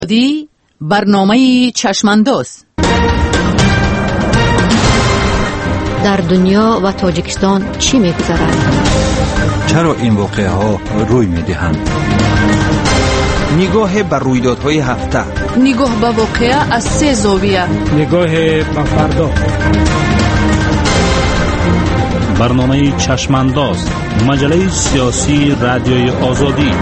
برنامه چشمانداز. در دنیا و تاجیکستان چی می‌گذرد؟ چرا این واقعه ها روی می‌دهند؟ نگاه بر رویدادهای هفته، نگاه به واقعه از 3 زاویه، نگاه به فردا. برنامه چشمانداز، مجله سیاسی رادیوی آزادی.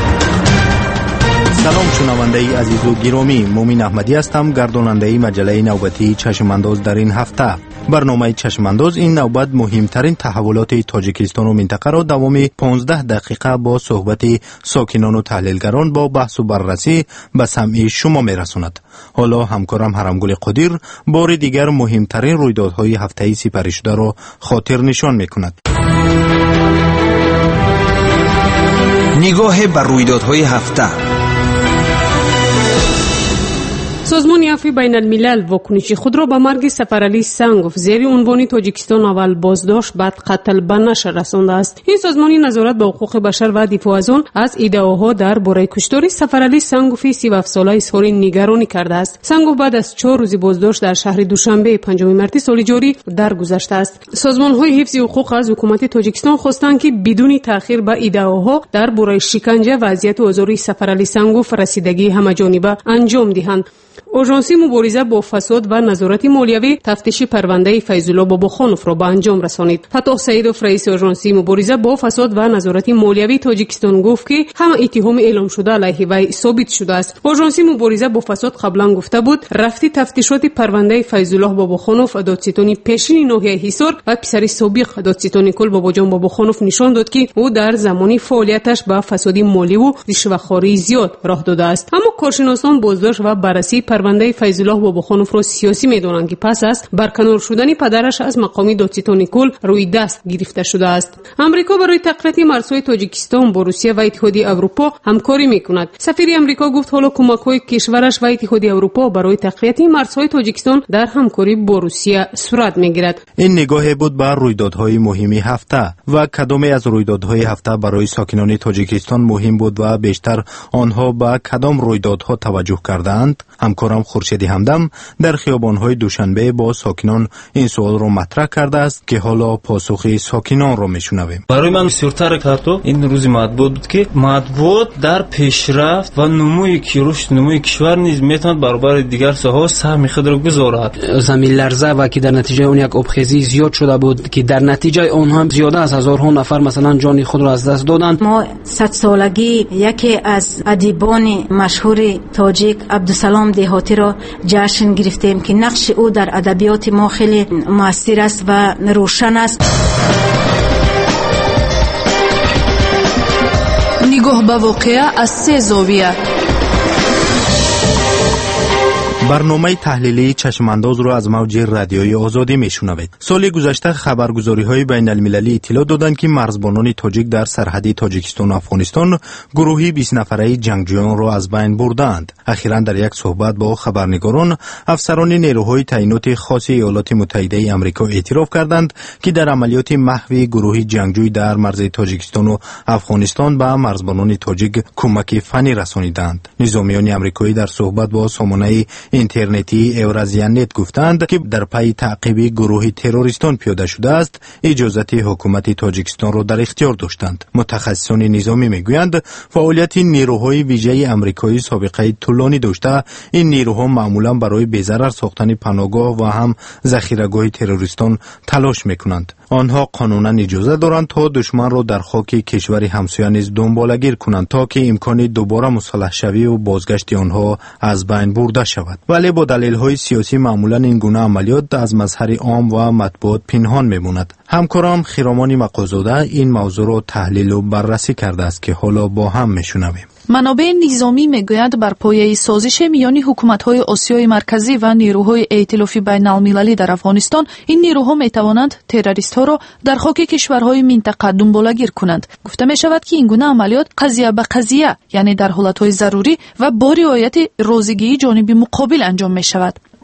سلام شنونده عزیز و گرامی، مومن احمدی هستم، گرداننده مجله نوبتی چشمانداز در این هفته. برنامه چشمانداز این نوبت مهمترین تحولات تاجیکستان و منطقه را دوام 15 دقیقه با صحبت ساکنان و تحلیلگران با بحث و بررسی به سمع شما میرساند. حالا همکارم حرمگل قدیر بار دیگر مهمترین رویدادهای هفته‌ای سپری شده را خاطر نشان میکند. نگاه بر رویدادهای هفته. سازمان عفو بین الملل واکنش خود را به مرگ سفرعلی سنگوف زیر عنوان تاجیکستان اول بازداشت بعد قتل به نشر رسانده است. این سازمان نظارت به حقوق بشر و دفاع از آن از ادعاها درباره کشتار سفرعلی سنگوف 37 ساله اظهار نگرانی کرده است. سنگوف بعد از 4 روز بازداشت در شهر دوشنبه 5 مارس سال جاری درگذشته است. سازمان‌های حفظ حقوق از حکومت تاجیکستان خواستند که بدون تأخیر به ادعاها درباره شکنجه و اذیت و آزار سفرعلی سنگوف رسیدگی همه‌جانبه انجام دهند. آژانس مبارزه با فساد و نظارت مالیوی تفتیش پرونده فیض‌الله باباخانوف را به انجام رسانید. فتح سعیدوف رئیس آژانس مبارزه با فساد و نظارت مالیوی تاجیکستان گفت که همه اتهام اعلام شده علیه وی ثابت شده است. آژانس مبارزه با فساد قبلا گفته بود رفتی تفتیشات پرونده فیض‌الله باباخانوف دادستانی پیشین ناحیه حصار و پسر سابق دادستانی کل باباجان باباخانوف نشان داد که او در زمان فعالیتش به فساد مالی و رشوه‌خواری زیاد راه داده است. اما کارشناسان بازداشت و بررسی پرونده فیض‌الله باباخانوف را سیاسی می‌دانند که پس از برکنار شدن پدرش از مقام دادستانی کل روی دست گرفته شده است. آمریکا برای تقویت مرزهای تاجیکستان با روسیه و اتحادیه اروپا همکاری می‌کند. سفیر آمریکا گفت حالا کمک‌های کشورش و اتحادیه اروپا برای تقویت مرزهای تاجیکستان در همکاری با روسیه صورت می‌گیرد. این نگاه بود بر رویدادهای مهم هفته و کدام از رویدادهای هفته برای ساکنان تاجیکستان مهم بود و بیشتر آنها به کدام رویدادها توجه کردند. همکارم خورشیدی همدم در خیابان‌های دوشنبه با ساکنان این سوال را مطرح کرده است که حالا پاسخ ساکنان را میشنویم. برای من بسیارتر کاتو این روز مطبوعات بود که مطبوعات در پیشرفت و نموی رشد نموی کشور نیز میتواند برابر دیگر ساحات سهم خود را گذارد. زمین لرزه و که در نتیجه اون یک آبخیزی زیاد شده بود که در نتیجه اون هم زیاده از هزارها نفر مثلا جان خود را از دست دادند. ما 100 سالگی یکی از ادیبان مشهور تاجیک عبدالسلام دهاتی را جشن گرفتیم که نقش او در ادبیات ما خیلی مؤثر است و روشن است. نگاه به واقعه از 3 زاویه. برنامه تحلیلی چشمانداز را از موج رادیوی آزادی میشنوید. سال گذشته خبرگزاری‌های بین المللی اطلاع دادند که مرزبانان تاجیک در سرحد تاجیکستان و افغانستان گروهی 20 نفره جنگجویان را از بین بردند. اخیراً در یک صحبت با خبرنگاران افسران نیروهای تعیینات خاص ایالات متحده آمریکا اعتراف کردند که در عملیات محو گروهی جنگجوی در مرز تاجیکستان و افغانستان به مرزبانان تاجیک کمک فنی رسانیدند. نظامیان آمریکایی در صحبت با سامانه اینترنتی اورازیا نت گفتند که در پی تعقیب گروه تروریستان پیاده شده است اجازت حکومت تاجیکستان را در اختیار داشتند. متخصصان نظامی میگویند فعالیت نیروهای ویژه آمریکایی سابقه طولانی داشته. این نیروها معمولا برای بی‌ضرر ساختن پناهگاه و هم ذخیره‌گاه تروریستان تلاش میکنند. آنها قانونا اجازه دارند تا دشمن را در خاک کشور همسایه نیز دنبالگیر کنند تا که امکان دوباره مصالحه شوی و بازگشت آنها از بین برده شود. ولی با دلایل سیاسی معمولا این گونه عملیات از مظهر عام و مطبوعات پنهان میماند. همکارم خیرامان مقازاده این موضوع را تحلیل و بررسی کرده است که حالا با هم میشنویم. منابع نظامی میگویند بر پایه سازش میان حکومت‌های آسیای مرکزی و نیروهای ائتلاف بین‌المللی در افغانستان این نیروها میتوانند تروریست‌ها را در خاک کشورهای منطقه دنبالگیر کنند. گفته میشود که این گونه عملیات قضیه به قضیه یعنی در حالت‌های ضروری و با رعایت رازیگی جانب مقابل انجام میشود.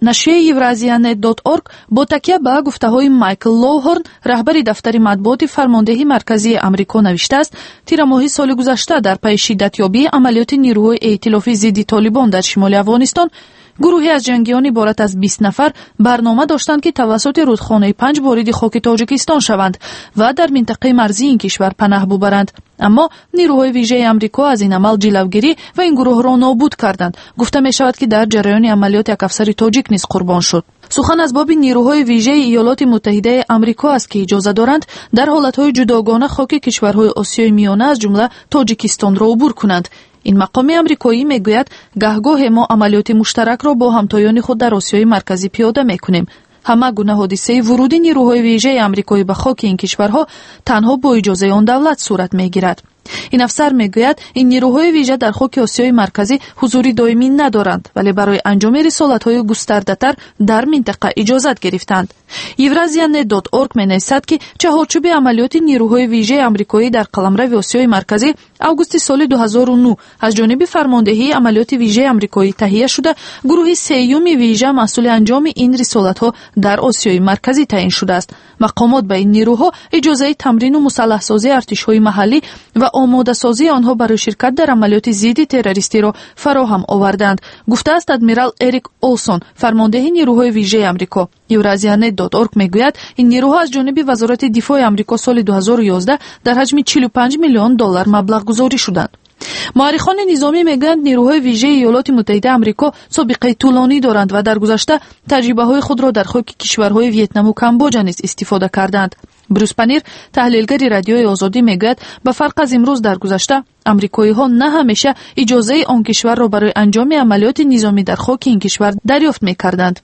نشریه eurazia.org با تکیه به گفته‌های مایکل لوهورن رهبر دفتر مطبوعات فرماندهی مرکزی آمریکا نوشته است تیر ماه سال گذشته در پی شدتیابی عملیات نیروهای ائتلافی ضد طالبان در شمال افغانستان گروهی از جنگیان عبارت از 20 نفر برنامه داشتند که توسط رودخانه 5 وارد خاک تاجیکستان شوند و در منطقه مرزی این کشور پناه ببرند. اما نیروهای ویژه آمریکا از این عمل جلوگیری و این گروه را نابود کردند. گفته می شود که در جریان عملیات یک افسر تاجیک نیز قربان شد. سخن از باب نیروهای ویژه ایالات متحده آمریکا است که اجازه دارند در حالتهای جداگانه خاک کشورهای آسیای میانه از جمله تاجیکستان را عبور کنند. این مقام آمریکایی میگوید گهگاه ما عملیات مشترک را با همتایان خود در آسیای مرکزی پیاده میکنیم. همه گونه حادثه ورود نیروهای ویژه آمریکایی به خاک این کشورها تنها با اجازه آن دولت صورت میگیرد. این افسر میگوید این نیروهای ویژه در خاک آسیای مرکزی حضوری دائمی ندارند ولی برای انجام رسالت‌های گسترده‌تر در منطقه اجازت گرفتند. eurazia.org می‌نویسد که چهارچوب عملیات نیروهای ویژه آمریکایی در قلمرو آسیای مرکزی اوگوست سال 2009 از جانب فرماندهی عملیات ویژه آمریکایی تهیه شده گروه سیوم ویژه مسئول انجام این رسالت‌ها در آسیای مرکزی تعیین شده است. مقامات به این نیروها اجازه تمرین و مسلح سازی ارتش‌های محلی و آماده سازی آنها برای شرکت در عملیات ضد تروریستی را فراهم آوردند. گفته است ادمیرال اریک اولسون فرمانده نیروهای ویژه آمریکا. eurazia.org میگوید این نیروها از جانب وزارت دفاع آمریکا سال 2011 در حجم 45 میلیون دلار مبلغ گذاری شدند. مورخان نظامی میگویند نیروهای ویژه ایالات متحده آمریکا سابقه طولانی دارند و در گذشته تجربه‌های خود را در خاک کشورهای ویتنام و کامبوجا نیز استفاده کردند. بروس پنیر تحلیلگر رادیوی آزادی میگوید به فرق از امروز در گذشته آمریکایی‌ها نه همیشه اجازه آن کشور را برای انجام عملیات نظامی در خاک این کشور دریافت می‌کردند.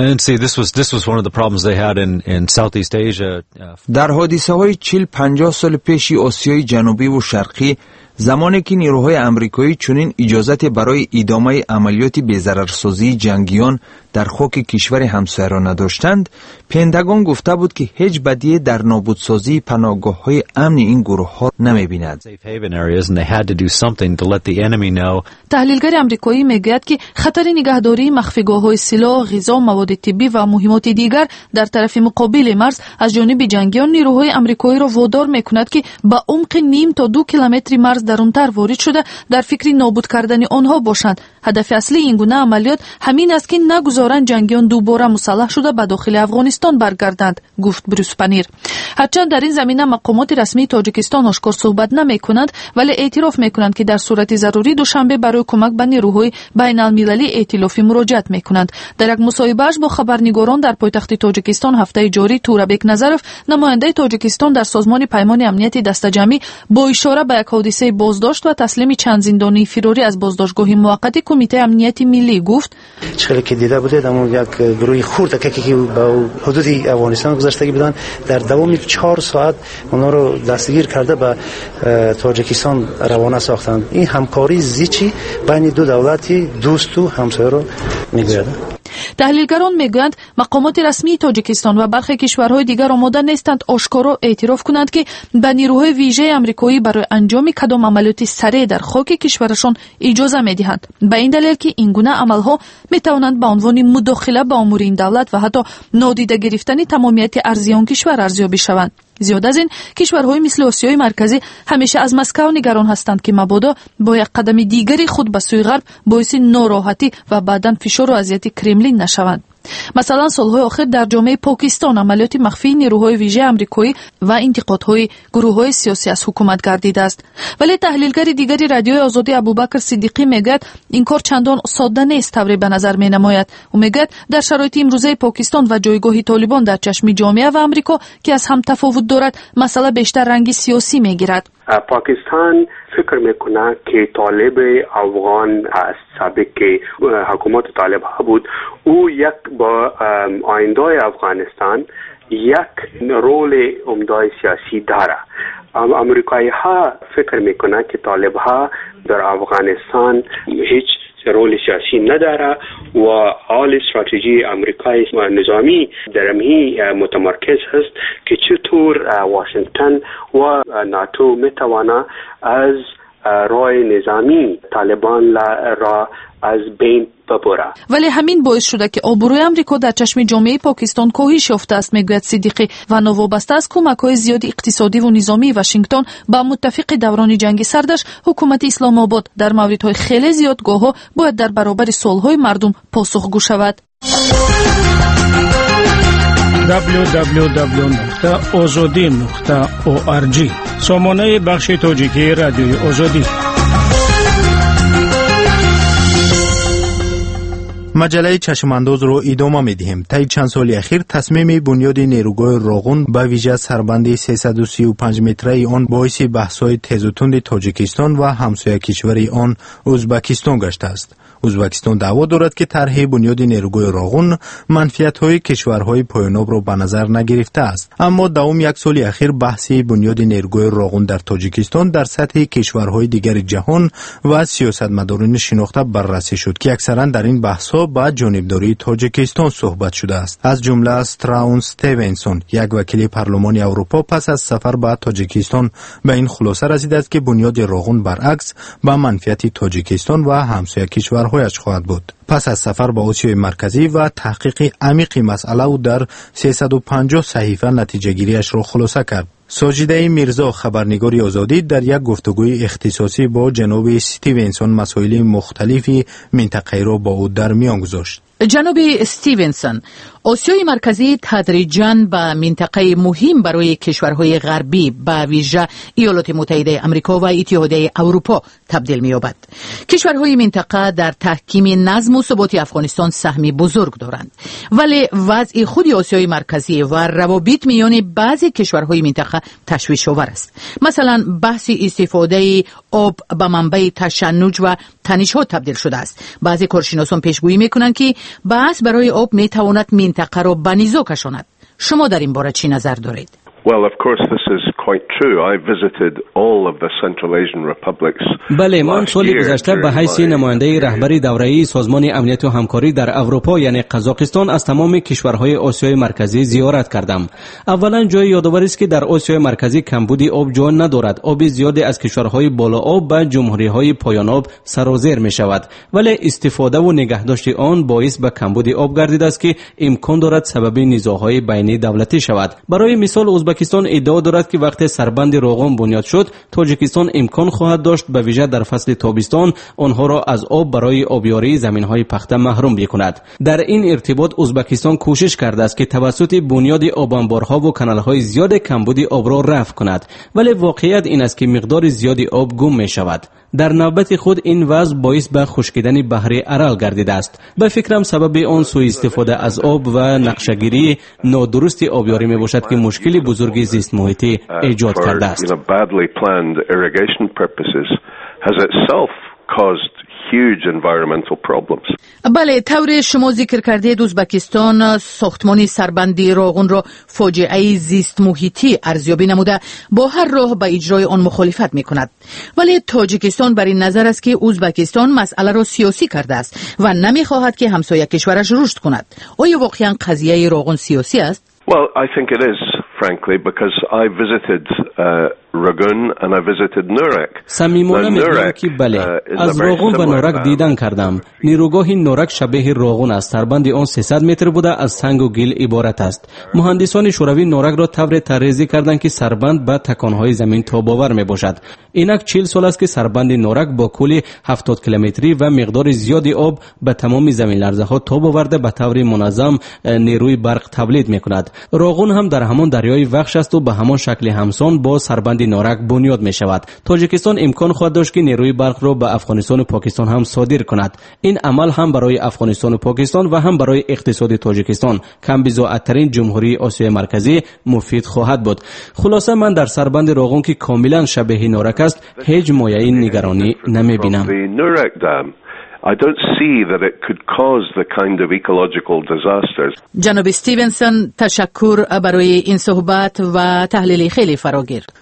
در حادثه‌های 40-50 سال پیشی آسیای جنوبی و شرقی زمانی که نیروهای آمریکایی چنین اجازت برای ادامه عملیات بی‌ضررسازی جنگیان در خاک کشور همسایه را نداشتند، پنتاگون گفته بود که هیچ بدیهی در نابودسازی پناهگاه‌های امن این گروه‌ها نمی‌بیند. تحلیلگر آمریکایی میگوید که خطر نگهداری مخفیگاه‌های سلاح، غذا، مواد طبی و مهمات دیگر در طرف مقابل مرز از جانب جنگیان نیروهای آمریکایی را وادار می‌کند که با عمق نیم تا 2 کیلومتر مرز درونتر وارد شده در فکر نابود کردن آنها باشند. هدف اصلی این گونه عملیات همین است که نگذارند جنگیان دوباره مسلح شده به داخل افغانستان برگردند، گفت بروس پنیر. هرچند در این زمینه مقامات رسمی تاجیکستان آشکار صحبت نمی‌کنند ولی اعتراف می‌کنند که در صورت ضروری دوشنبه برای کمک به نیروهای بین‌المللی ائتلافی مراجعت می‌کنند. در یک مصاحبه‌اش با خبرنگاران در پایتخت تاجیکستان هفته جاری تورابک نظرف نماینده تاجیکستان در سازمان پیمان امنیت دسته‌جمعی با اشاره به یک حادثه بازداشت و تسلیم چند زندانی فراری از بازداشتگاه موقت کمیته امنیت ملی گفت چقدر که دیده بوده در یک گروه خرد که با حدود افغانستان گذشتگی بودن در دوام 4 ساعت اونا رو دستگیر کرده به تاجیکستان روانه ساختند. این همکاری زیچی بین دو دولتی دوست و همسایه رو میگوید. تحلیلگران میگویند مقامات رسمی تاجیکستان و برخی کشورهای دیگر آماده نیستند آشکارا اعتراف کنند که به نیروهای ویژه آمریکایی برای انجام کدام عملیات سریع در خاک کشورشان اجازه میدهند. به این دلیل که این گونه عملها میتوانند به عنوان مداخله به امور این دولت و حتی نادیده گرفتن تمامیت ارضی آن کشور ارزیابی شوند. زیاد از این کشورهای مثل آسیای مرکزی همیشه از مسکو نگران هستند که مبادا با یک قدم دیگری خود به سوی غرب باعث ناراحتی و بعداً فشار و اذیت کرملین نشوند. مثلا سالهای آخر در جامعه پاکستان عملیات مخفی نیروهای ویژه آمریکایی و انتقادهای گروه‌های سیاسی از حکومت گردیده است. ولی تحلیلگر دیگری رادیوی آزادی ابوبکر صدیقی میگوید این کار چندان ساده نیست طوری به نظر می‌نماید. او میگوید در شرایط امروزه پاکستان و جایگاه طالبان در چشم جامعه و آمریکا که از هم تفاوت دارد، مسئله بیشتر رنگ سیاسی میگیرد. پاکستان فکر میکنه که طالب افغان از سابق که حکومت طالب ها بود او یک با آینده افغانستان یک رول عمده سیاسی داره. امریکایی ها فکر میکنه که طالب ها در افغانستان هیچ رول سیاسی نداره و حال استراتژی امریکای نظامی در همین متمرکز هست که چطور واشنگتن و ناتو میتواند از راه نظامی طالبان را از بین ببره. ولی همین باعث شده که آبروی آمریکا در چشم جامعه پاکستان کاهش یافته است، میگوید صدیقی و نوابسته از کمک‌های زیادی اقتصادی و نظامی واشنگتن با متفق دوران جنگ سردش حکومت اسلام آباد در موردهای خیلی زیاد گاه‌ها باید در برابر سوال‌های مردم پاسخگو شود. www.azadi.org سامانه بخش تاجیکی رادیوی آزادی. مجله چشمانداز رو ادامه می‌دهیم. طی چند سال اخیر تصمیم بنیاد نیروگاه راغون به ویژه سربند 335 متری آن باعث بحث‌های تیز و تند تاجیکستان و همسایه کشور آن ازبکستان گشته است. ازبکستان دعوا دارد که طرح بنیاد نیروگاه راغون منفعت‌های کشورهای پایان‌یاب را به نظر نگرفته است. اما دوام یک سال اخیر بحث بنیاد نیروگاه راغون در تاجیکستان در سطح کشورهای دیگر جهان و سیاستمداران شناخته بررسی شد که اکثرا در این بحث‌ها با جانبداری تاجیکستان صحبت شده است. از جمله استراون استیونسون، یک وکیل پارلمان اروپا، پس از سفر به تاجیکستان به این خلاصه رسیده است که بنیاد راغون برعکس با منفعت تاجیکستان و همسایه کشورهایش خواهد بود. پس از سفر به آسیای مرکزی و تحقیق عمیق مسئله او در 350 صحیفه نتیجه گیریش را خلاصه کرد. ساجده میرزا، خبرنگار آزادی، در یک گفتگوی اختصاصی با جناب استیونسون مسائل مختلفی منطقه‌ای را با او در میان گذاشت. جناب استیونسون، آسیای مرکزی تدریجاً به منطقه مهم برای کشورهای غربی به ویژه ایالات متحده آمریکا و اتحادیه اروپا تبدیل می‌یابد. کشورهای منطقه در تحکیم نظم و ثبات افغانستان سهمی بزرگ دارند، ولی وضع خود آسیای مرکزی و روابط میان بعضی کشورهای منطقه تشویش‌آور است. مثلا بحث استفاده آب به منبع تشنج و تنش‌ها تبدیل شده است. بعضی کارشناسان پیشگویی می‌کنند که بحث برای آب می‌تواند منطقه را به نیزا کشاند. شما در این باره چی نظر دارید؟ Well, of course, this is quite true. I visited all of the Central Asian republics. بله، من سال گذشته به حیث نماینده رهبری دوره‌ای سازمان امنیت و همکاری در اروپا یعنی قزاقستان از تمام کشورهای آسیای مرکزی زیارت کردم. اولا جای یادآوری است که در آسیای مرکزی کمبود آب جا ندارد. آب زیادی از کشورهای بالا آب به جمهوری‌های پایان آب سرازیر می‌شود، ولی استفاده و نگهداشت آن باعث به کمبود آب گردیده است که امکان دارد سبب نزاع‌های بین دولتی شود. برای مثال ازبکستان ادعا دارد که وقتی سربند راغون بنیاد شد، تاجیکستان امکان خواهد داشت به ویژه در فصل تابستان آنها را از آب برای آبیاری زمین‌های پخته محروم بکند. در این ارتباط ازبکستان کوشش کرده است که توسط بنیاد آب انبارها و کانال‌های زیاد کمبود آب را رفع کند، ولی واقعیت این است که مقدار زیادی آب گم می‌شود. در نوبت خود این وضع باعث به خشکیدن بحر ارال گردیده است. به فکرم سبب آن سوء استفاده از آب و نقشه‌گیری نادرست آبیاری میباشد که مشکل بزرگی زیست محیطی ایجاد کرده است. Huge environmental problems. بله، طور شما ذکر کردید ازبکستان ساختمان سربندی راغون را فاجعه زیست محیطی ارزیابی نموده با هر راه به اجرای آن مخالفت می کند، ولی تاجیکستان بر این نظر است که ازبکستان مسئله را سیاسی کرده است و نمی خواهد که همسایه کشورش رشد کند. آیا واقعا قضیه راغون سیاسی است؟ Well, I think it is, frankly, because I visited Rangoon and I visited Nurak. صمیمانه میگویم که بله، از راغون و نورک دیدن کردم. نیروگاه نورک شبیه راغون است. سربند آن 300 متر بوده، از سنگ و گل عبارت است. مهندسان شوروی نورک را طور طراحی کردند که سربند به تکانهای زمین تاب‌آور میباشد. اینک 40 سال است که سربند نورک با کل 70 کیلومتری و مقدار زیادی آب به تمام زمین لرزه‌ها تاب آورده به طور منظم نیروی برق تولید میکند. راغون هم در همان دریای وخش است و به همان شکل همسان با سربند نورک بنیاد می شود. تاجیکستان امکان خواهد داشت که نیروی برق را به افغانستان و پاکستان هم صادر کند. این عمل هم برای افغانستان و پاکستان و هم برای اقتصاد تاجیکستان کم بضاعت‌ترین جمهوری آسیای مرکزی مفید خواهد بود. خلاصه من در سربند راغون که کاملا شبیه نورک است هیچ مایه نگرانی نمی بینم. I don't see that it could cause the kind of ecological disasters. جناب استیونسون، تشکر برای این صحبت و تحلیل خیلی فراگیر.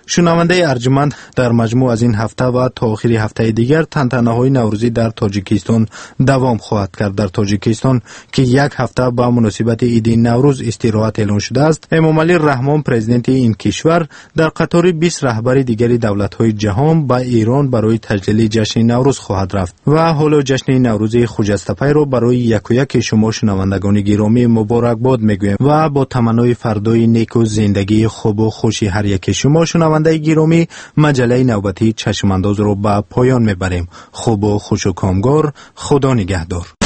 شنونده ارجمند، در مجموع از این هفته و تا آخر هفته دیگر تنتنه‌های نوروزی در تاجیکستان دوام خواهد کرد. در تاجیکستان که یک هفته با مناسبت عید نوروز استراحت اعلان شده است، امامعلی رحمان پرزیدنت این کشور در قطار 20 رهبر دیگری دولت‌های جهان به ایران برای تجلیل جشن نوروز خواهد رفت و حالا جشن نوروز خجسته‌پی را برای یک شما شنوندگان گرامی مبارکباد میگویم و با تمنای فردای نیک و زندگی خوب و خوشی هر یک شما شنونده گرامی مجله نوبتی چشمانداز را به پایان میبریم. خوب و خوش و کامگار. خدا نگهدار.